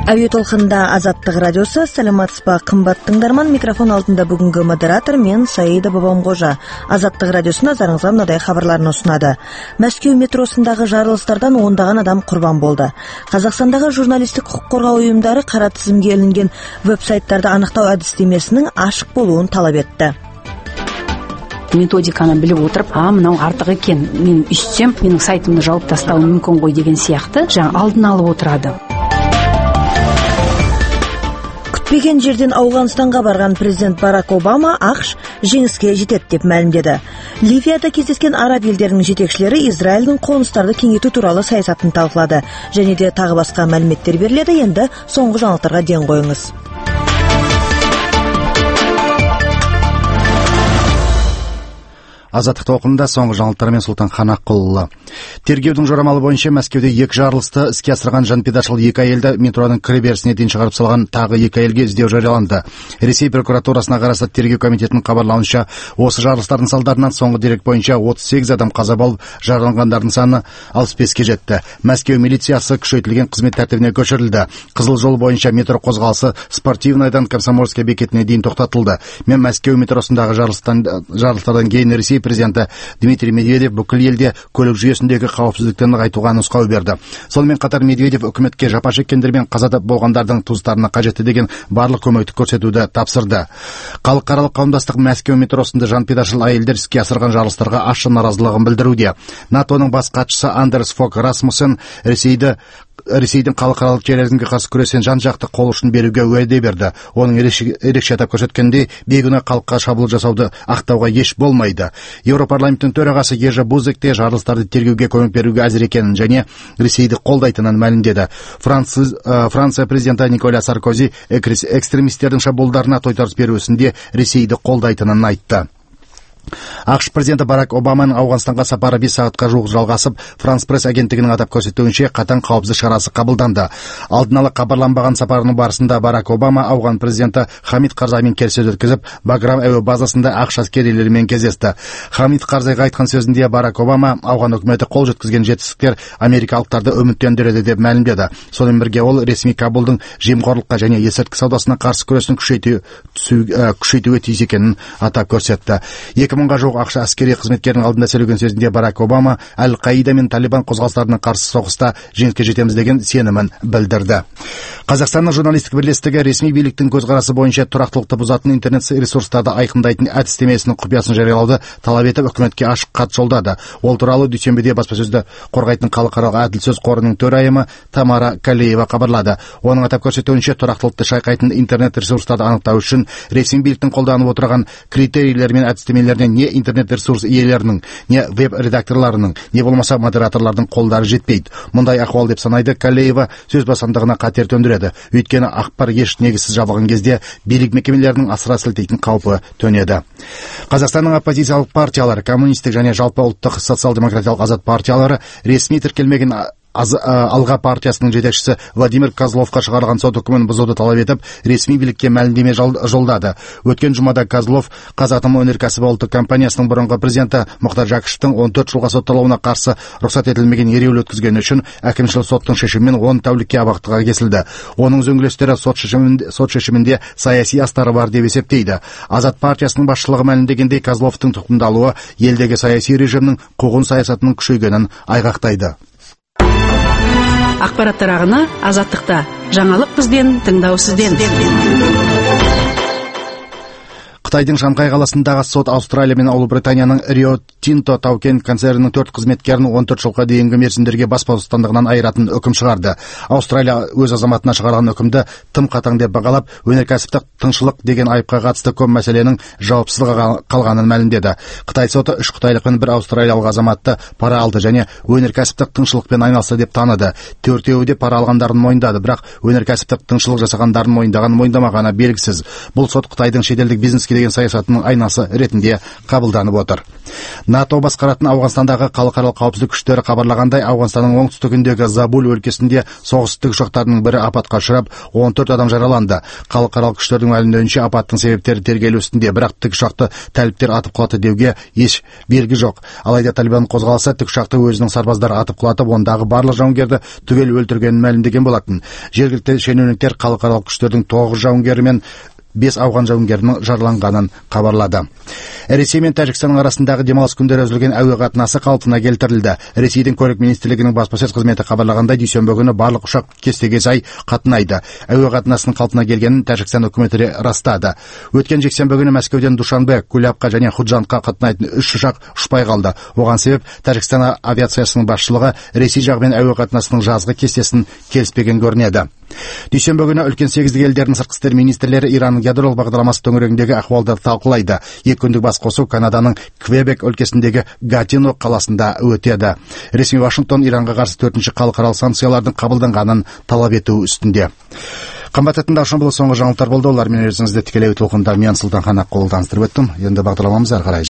Әуе толқында Азаттық радиосы. Сәлематсызба қымбат тыңдарман, микрофон алдында бүгінгі модератор мен Саида Бабамқожа. Азаттық радиосына назарыңызға мынадай хабарларын ұсынады. Мәскеу метросындағы жарылыстардан ондаған адам құрбан болды. Қазақстандағы журналистік құқық қорғау ұйымдары қара тізімге ілінген веб-сайттарды анықтау әдістемесінің ашық болуын талап етті. Методиканы біліп отырып, мынау артық екен, мен үстсем, менің сайтымды жауып тастауым мүмкін ғой деген сияқты, алдын алып отырады. Күтпеген жерден Ауғанстанға барған президент Барак Обама ақш жеңіске жетеді деп мәлімдеді. Ливияда кездескен араб елдерінің жетекшілері Израильдің қоныстарды кеңейту туралы саясатын талқылады. Және де тағы басқа мәліметтер беріледі. Енді соңғы жаңалықтарға ден қойыңыз. Азаттық толқынында соңғы жаңалықтармен Сұлтан Қанақұлы. Тергеудің жорамалы бойынша Мәскеуде екі жарылысты іске асырған жанпидашыл екі әйелді метроның кіреберісіне дейін шығарып салған тағы екі әйелге іздеу жарияланды. Ресей прокуратурасына қарасты тергеу комитетінің хабарлауынша, осы жарылыстардың салдарынан соңғы дерек бойынша 38 адам қаза болып, жараланғандардың саны 65-ке жетті. Мәскеу милициясы күшейтілген қызмет тәртібіне көшірілді. Қызыл жол бойынша метро қозғалысы Спортивныйдан Комсомольская бекетіне дейін тоқтатылды. Мен Мәскеу метросындағы жарылыстардан кейін Ресей президенті Дмитрий Медведев бүкіл елде көлік жүйесіндегі қауіпсіздікті нығайтуға нұсқау берді. Сонымен қатар Медведев үкіметке жапа шеккендер мен қаза болғандардың туыстарына қажетті деген барлық көмекті көрсетуді тапсырды. Халықаралық қауымдастық Мәскеу метросында жанпидашыл әйелдер іске асырған жарылыстарға ащы наразылығын білдіруде. НАТО-ның бас хатшысы Андерс Фог Расмуссен Ресейдің халықаралық терроризмге қарсы күрескен жан-жақты қол ұшын беруге уәде берді. Оның ерекше атап көрсеткендей, бейгүнә халыққа шабуыл жасауды ақтауға еш болмайды. Еуропарламенттің төрағасы Ержи Бузек те жарылыстарды тергеуге көмек беруге әзір екенін және Ресейді қолдайтынын мәлімдеді. Франция президенті Николя Саркози экстремистердің шабуылдарына тойтарыс беру ісінде Ресейді қолдайтынын айтты. ақш президенті Барак Обаманың Ауғанстанға сапары 5 сағатқа жуық жалғасып, Франс пресс агенттігінің атап көрсетуінше қатаң қауіпсіздік шарасы қабылданды. Алдын ала хабарланбаған сапарының барысында Барак Обама ауған президенті Хамид Карзаймен келіссөз өткізіп, Баграм әуе базасында ақш әскерилерімен кездесті. Хамид Карзайға айтқан сөзінде Барак Обама ауған үкіметі қол жеткізген жетістіктер америкалықтарды үміттендіреді деп мәлімдеді. Сонымен бірге ол ресми Кабулдың жемқорлыққа және есірткі саудасына қарсы күресін күшейтуге тиіс екенін атап көрсетті. 2000-ға жуық ақш әскери қызметкерінің алдында сөйлеген сөзінде Барак Обама Әл-Қаида мен Талибан қозғалыстарына қарсы соғыста жеңіске жетеміз деген сенімін білдірді. Қазақстанның журналистік бірлестігі ресми биліктің көзқарасы бойынша тұрақтылықты бұзатын интернет ресурстарды айқындайтын әдістемесінің құпиясын жариялауды талап етіп үкіметке ашық хат жолдады. Ол туралы дүйсенбіде баспасөзді қорғайтын халықаралық әділ сөз қорының төрайымы Тамара Калеева хабарлады. Оның атап көрсетуінше тұрақтылықты шайқайтын интернет ресурстарды анықтау үшін ресми биліктің қолданып отырған критерийлер мен әдістемелеріне не интернет ресурс иелерінің, не веб-редакторларының, не болмаса модераторлардың қолдары жетпейді. Мұндай ахуал деп санайды Калеева сөз бостандығына қатер төндіреді. Өйткені ақпар еш негізсіз жабылған кезде билік мекемелерінің асыра сілтейтін қаупі төнеді. Қазақстанның оппозициялық партиялары, коммунистік және жалпы ұлттық социал-демократиялық азат партиялары ресми тіркелмеген Алға партиясының жетекшісі Владимир Козловқа шығарылған сот үкімін бұзуды талап етіп, ресми билікке мәлімдеме жолдады. Өткен жұмада Козлов Қазатомөнеркәсібі ұлттық компаниясының бұрынғы президенті Мұхтар Жәкішевтің 14 жылға сотталуына қарсы рұқсат етілмеген ереуіл өткізгені үшін әкімшілік соттың шешімімен 10 тәулікке абақтыға кесілді. Оның үзеңгілестері сот шешімінде саяси астары бар деп есептейді. Азат партиясының басшылығы мәлімдегендей, Козловтың тұтқындалуы елдегі саяси режимнің қуғын саясатының күшейгенін айғақтайды. Ақпараттар ағыны Азаттықта. Жаңалық бізбен, тыңдау сізден. Қытайдың Шанхай қаласындағы сот Австралия мен Ұлыбританияның Rio Tinto тау-кен концернінің 4 қызметкерін 14 жылға дейінгі мерзімдерге бас бостандығынан айыратын үкім шығарды. Аустралия өз азаматына шығарған үкімді тым қатаң деп бағалап, өнеркәсіптік тыңшылық деген айыпқа қатысты көп мәселенің жауапсыз қалғанын мәлімдеді. Қытай соты 3 қытайлық пен 1 аустралиялық азаматты пара алды және өнеркәсіптік тыңшылықпен айналысты деп таныды. 4-еуі де пара алғандарын мойындады, бірақ өнеркәсіптік тыңшылық жасағандарын мойындамағаны белгісіз. Бұл сот Қытайдың шетелдік бизнеске ресейлеген саясатының айнасы ретінде қабылданып отыр. НАТО басқаратын Ауғанстандағы халықаралық қауіпсіздік күштері хабарлағандай, Ауғанстанның оңтүстігіндегі Забуль өлкесінде соғыс тікұшақтарының бірі апатқа ұшырап, 14 адам жараланды. Халықаралық күштердің мәлімдеуінше, апаттың себептері тергелу үстінде, бірақ тікұшақты тәліптер атып құлатты деуге еш белгі жоқ. Алайда Талибан қозғалысы тікұшақты өзінің сарбаздары атып құлатып, ондағы барлық жауынгерді түгел өлтіргенін мәлімдеген болатын. Жергілікті шенеуніктер халықаралық күштердің 9 жауынгері мен 5 ауған жауынгерінің жараланғанын хабарлады. Ресей мен Тәжікстанның арасындағы демалыс күндері үзілген әуе қатынасы қалпына келтірілді. Ресейдің көлік министрлігінің баспасөз қызметі хабарлағандай, дүйсенбі күні барлық ұшақ кестеге сай қатынайды. Әуе қатынасының қалпына келгенін Тәжікстан үкіметі растады. Өткен жексенбі күні Мәскеуден Душанбе, Кулябқа және Худжандқа қатынайтын 3 ұшақ ұшпай қалды. Оған себеп Тәжікстан авиациясының басшылығы Ресей жағымен әуе қатынасының жазғы кестесін келіспеген көрінеді. Дүйсенбі күні үлкен 8 елдерінің сыртқы істер министрлері Иранның ядролық бағдарламасы төңірегіндегі ахуалды талқылайды. 2 күндік басқосу Канаданың Квебек өлкесіндегі Гатино қаласында өтеді. Ресми Вашингтон Иранға қарсы 4-ші халықаралық санкциялардың қабылданғанын талап ету үстінде. Қымбатты тыңдаушылар, бұл соңғы жаңалықтар болды. Олармен өзіңізді тікелей толқында мен Сұлтанхан Аққұл таныстырып өттім. Енді бағдарламамыз ары қарай